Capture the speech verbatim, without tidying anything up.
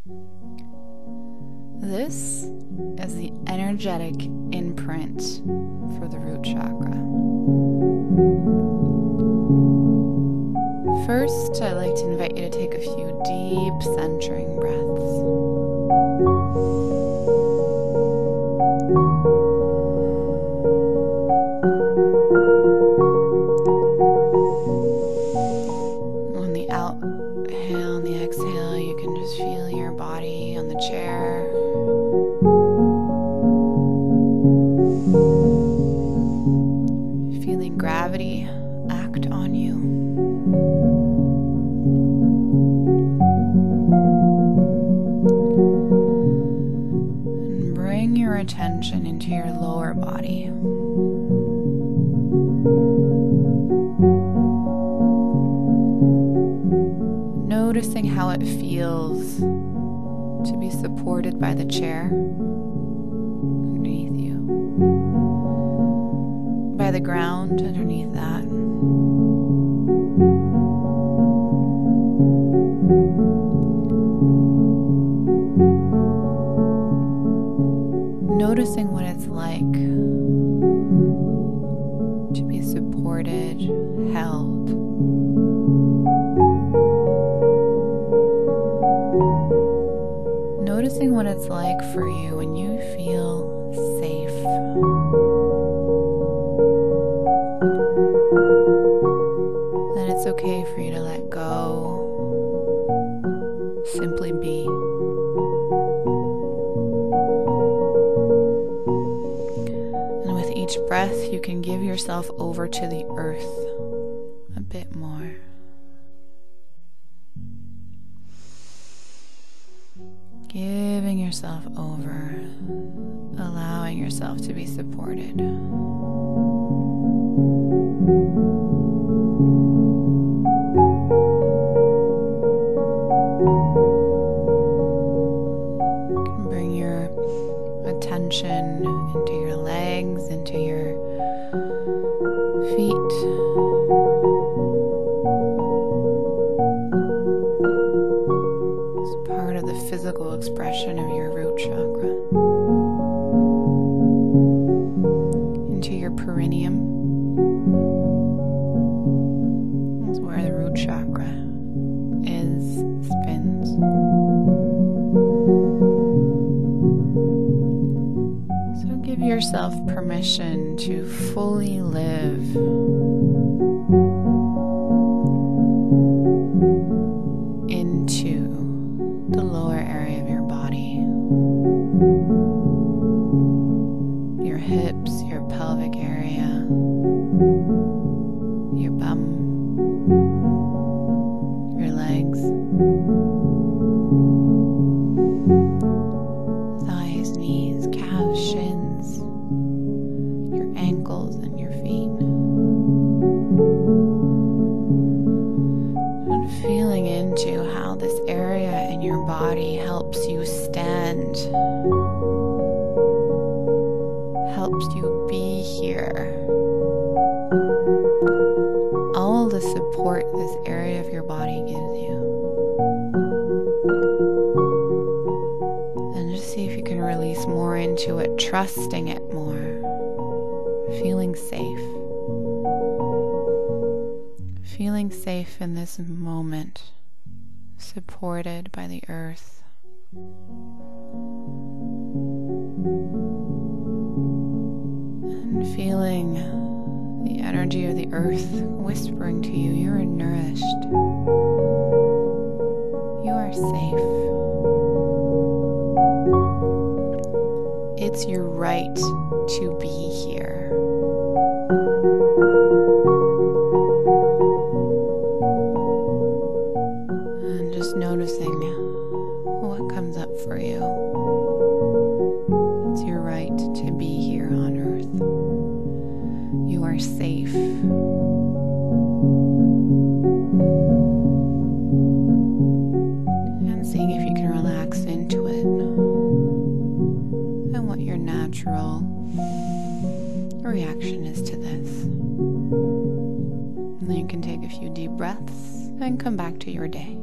This is the energetic imprint for the root chakra. First, I'd like to invite you to take a few deep centering breaths. On the inhale and the exhale, you can just feel your body on the chair. Feeling gravity act on you. And bring your attention into your lower body. Noticing how it feels to be supported by the chair underneath you, by the ground underneath that. Noticing what it's like to be supported, held. Noticing what it's like for you when you feel safe. Then it's okay for you to let go. Simply be. And with each breath, you can give yourself over to the earth a bit more. Giving yourself over, allowing yourself to be supported. You can bring your attention into your legs, into your feet. Physical expression of your root chakra, into your perineum. That's where the root chakra is, spins. So give yourself permission to fully live into the lower area of your body, your hips, your pelvic area, your bum, your legs, thighs, knees, calves, shins, your ankles and your feet. And feeling into how this area in your body helps you stand, helps you be here. All the support this area of your body gives you. And just see if you can release more into it, trusting it more, feeling safe. Feeling safe in this moment, supported by the earth. And feeling the energy of the earth whispering to you, you are nourished. You are safe. It's your right to be here. Noticing what comes up for you. It's your right to be here on earth. You are safe. And seeing if you can relax into it and what your natural reaction is to this. And then you can take a few deep breaths and come back to your day.